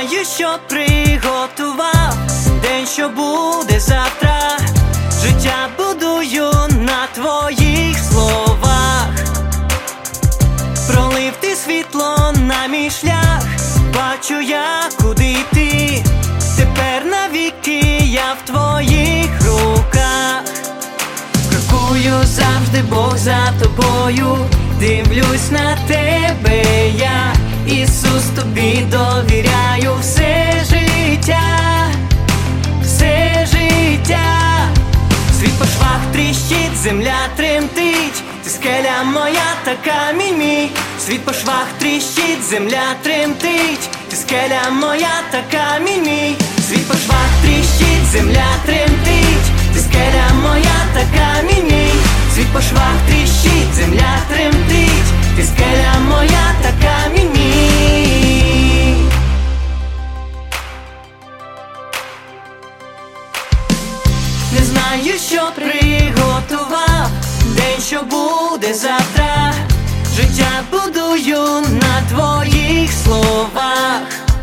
знаю, що приготував день, що буде завтра. Життя будую на твоїх словах. Пролив ти світло на мій шлях, бачу я, куди йти. Тепер навіки я в твоїх руках. Крокую завжди, Бог за тобою. Дивлюсь на тебе я, Ісус, тобі довіряю все життя, все життя. Світ по швах тріщить, земля тремтить. Ти скеля моя та камінь мій. Світ по швах тріщить, земля тремтить. Ти скеля моя та камінь мій. Світ по швах тріщить, земля тремтить. Ти скеля моя та камінь мій. Світ по швах тріщить, земля тремтить. Ти скеля моя та камінь мій. Не знаю, що приготував день, що буде завтра. Життя будую на твоїх словах.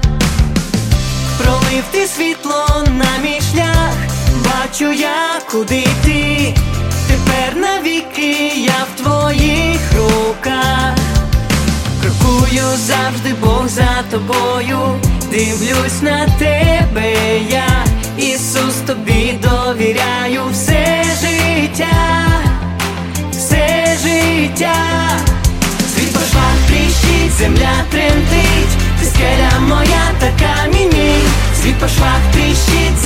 Пролив ти світло на мій шлях, бачу я, куди йти. Тепер навіки я в твоїх руках. Крокую завжди, Бог за тобою. Дивлюсь на тебе я, Ісус, тобі довіряю все життя, все життя. Світ по швах тріщить, земля тремтить. Ти скеля моя та камінь мій. Світ по швах тріщить,